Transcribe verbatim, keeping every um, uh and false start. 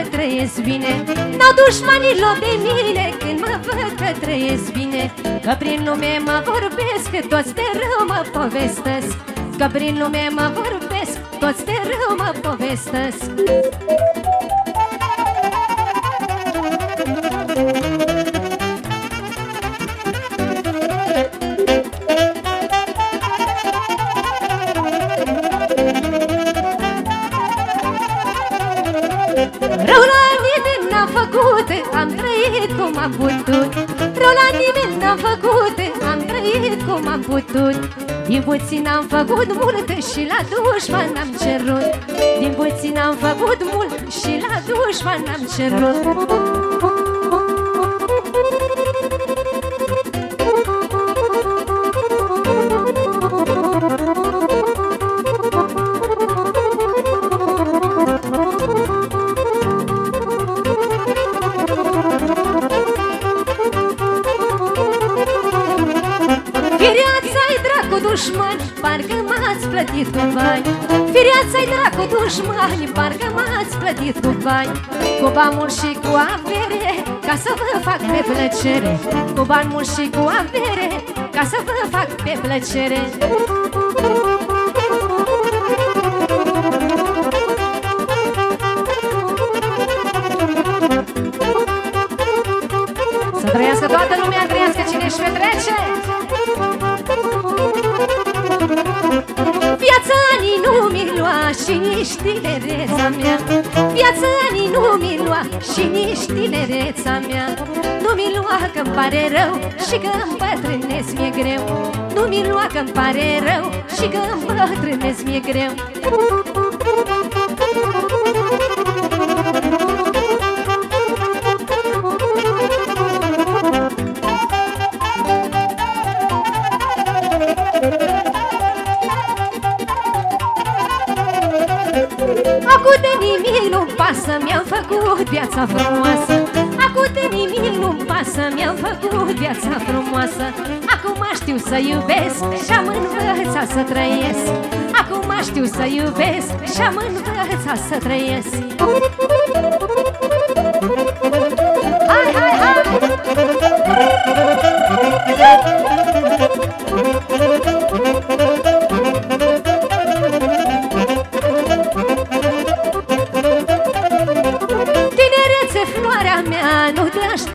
că trăiesc bine. N-au dușmanii loc de mine când mă văd că trăiesc bine. Că prin lume mă vorbesc, că toți de rău mă povestesc. Că prin lume mă vorbesc, toți de rău mă povestesc. Rău la nimeni n-am făcut, am trăit cum am putut. Rău la nimeni n-am făcut, am trăit cum am putut. Din puțin am făcut mult și la dușman n-am cerut. Din puțin am făcut mult și la dușman n-am cerut. Viața-i dracu dușmani, parcă m-ați plătit cu bani. Viața-i dracu dușmani, parcă m-ați plătit cu bani. Cu bani mulți și cu avere, ca să vă fac pe plăcere. Cu bani mulți și cu avere, ca să vă fac pe plăcere. Să trăiască toată lumea, trăiască cine-și petrece. Viața anii nu mi lua și nici tinereța mea. Viața anii nu mi lua și nici tinereța mea. Nu mi lua că-mi pare rău și că îmbătrânesc mi-e greu. Nu mi lua că-mi pare rău și că îmbătrânesc mi-e greu. Acu de nimic nu-mi pasă, mi-am făcut viața frumoasă. Acu de nimic nu-mi pasă, mi-am făcut viața frumoasă. Acum știu să iubesc și-am învățat să trăiesc. Acum știu să iubesc și-am învățat să trăiesc. Hai, hai, hai!